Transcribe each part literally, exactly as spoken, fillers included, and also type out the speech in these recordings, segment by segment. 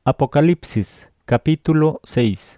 Apocalipsis capítulo seis.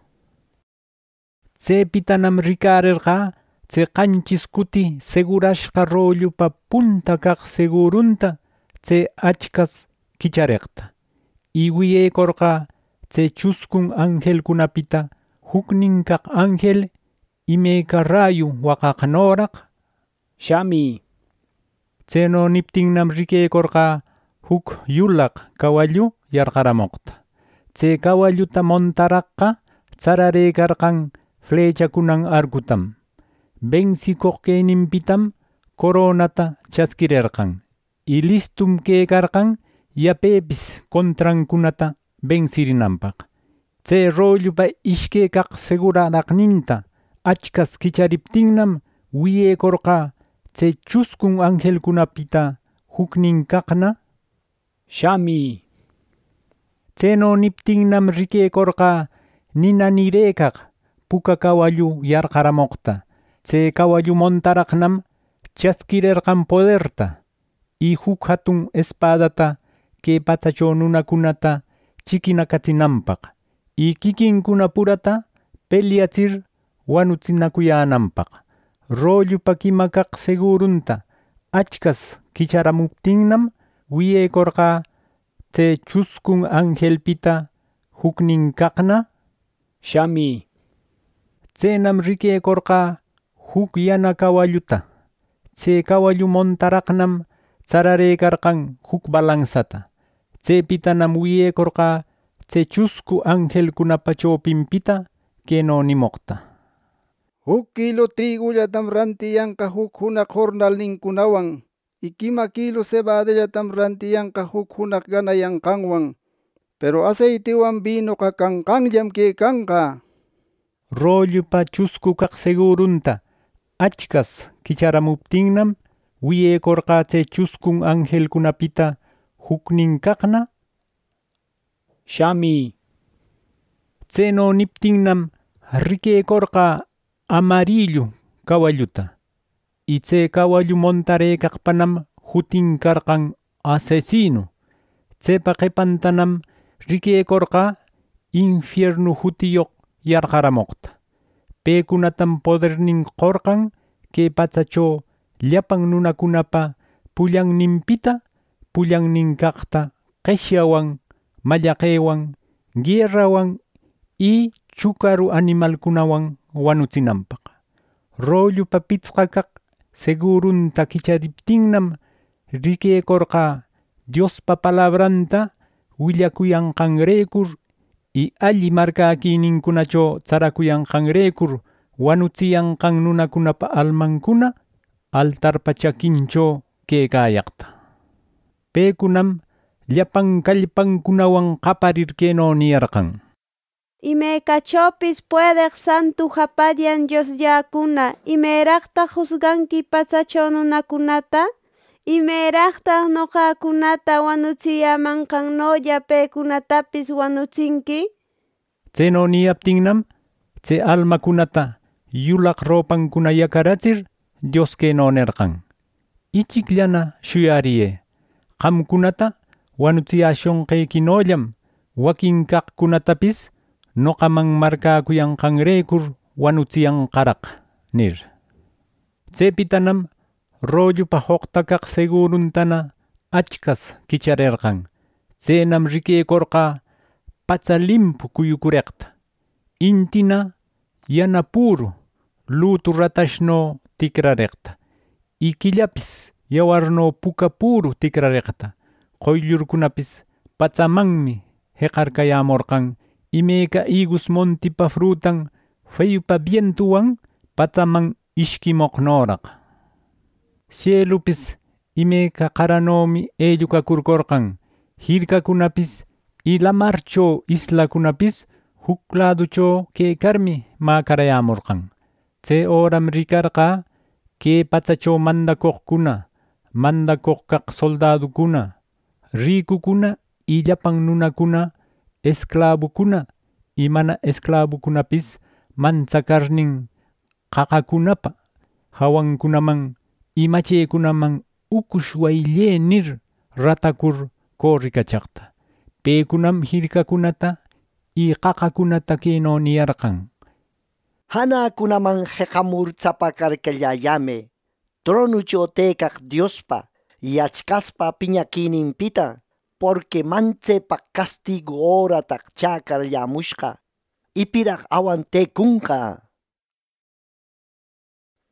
Tsepitanam ricarerqa tse qanchis kuti segurashqa rollupa punta kaq segurunta tse achkas kichareqta. Y wiyekorqa tse chuskun angelkunapita huknin kaq angel imeka rayu waqaqnoraq Shami. Tseno niptinnam rikekorqa huk yulaq kawallu yarqaramoqta. Tse kawalluta montaraqqa tsararekarqan flechakunan argutam. Bensikoqkeninpitam koronata chaskirerqan. Y listum kekarqan yapepis kontrankunata bensirinanpaq. Tse rollupa ishke kaq seguraraqninta achkas kichariptinnam wiyekorqa tse chuskun angelkunapita huknin kaqna Shami. Tseno niptinnam rikekorqa ninanirekaq puka kawallu yarqaramoqta. Tse kawallu montaraqnam chaskirerqan poderta. Y huk hatun espadata ke patsacho nunakunata chikinakatinanpaq. Y kikinkuna purata peleachir wanutsinakuyananpaq. Rollupa kima kaq segurunta achkas kicharamuptinnam wiyekorqa tse chuskun angelpita huknin kaqna Shami. Tsenam rikekorqa huk yana kawalluta. Tse kawallu montaraqnam tsararekarqan huk balansata. Tsepitanam wiyekorqa tse chusku angelkunapa chopinpita keno nimoqta. Huk kilo trigullatam rantiyanqa huk hunaq jornalninkunawan, y kima kilo cebadallatam rantiyanqa huk hunaq ganayanqanwan. Pero aceitiwan vinoqa kanqanllam kekanqa. Rollupa chusku kaq segurunta achkas kicharamuptinnam wiyekorqa tse chuskun angelkunapita huknin kaqna Shami. Tseno niptinnam rikekorqa amarillu kawalluta. Y tse kawallu montarekaqpanam hutin karqan asesino. Tsepa qepantanam rikekorqa infiernu hutiyoq yarqaramoqta. Pekunatam podernin qorqan ke patsacho llapan nunakunapa pullanninpita pullannin kaqta qeshyawan, mallaqewan, guerrawan y chukaru animalkunawan wanutsinanpaq. Rollupa pitzqa kaq segurunta kichariptinnam rikekorqa Diospa palabranta willakuyanqanrekur y alli markaakininkunacho tsarakuyanqanrekur wanutsiyanqan nunakunapa almankuna altarpa chakincho kekayaqta. Pekunam llapan kallpankunawan qaparir keno niyarqan. Imekachopis puedeq santu hapallan Dioslakuna, imeraqta juzganki patsacho nunakunata? Imeraqta noqakunata wanutsiyamanqannolla pekunatapis wanutsinki? Tseno niyaptinnam tse almakunata yulaq ropankuna yakarachir Dios keno nerqan. Ichikllana shuyariye. Qamkunata wanutsiyashonqekinollam wakin kaqkunatapis noqaman markaakuyanqanrekur wanutsiyanqaraq nir. Tsepitanam rollupa hoqta kaq seguruntana achkas kicharerqan. Tsenam rikekorqa patsa limpu kuyukureqta. Intina yana puru lutu ratashno tikrareqta. Y killapis yawarno puka puru tikrareqta. Qoyllurkunapis patsamanmi heqarkayamorqan. Imeka igus montipa frutan feyupa vientuwan patsaman ishkimoqnoraq. Cielupis imeka qaranomi ellukakurkorqan. Hirkakunapis y lamarcho islakunapis huk laducho kekarmi makarayamorqan. Tse oram rikarqa ke patsacho mandakoqkuna, mandakoq kaq soldadukuna, rikukuna y llapan nunakuna esclavukuna y mana esclavukunapis manchakarnin qaqakunapa hawankunaman y machekunaman ukush waylle nir ratakur korrikachaqta. Paykunam hirkakunata y qaqakunata kayno niyarqan: Hanakunaman qeqamur tsapakarkallayame tronucho tekaq Diospa yachkaspa piñakininpita, porque manchepaq castigo horataq chakarllamushqa, ipiraq awan tekunqa.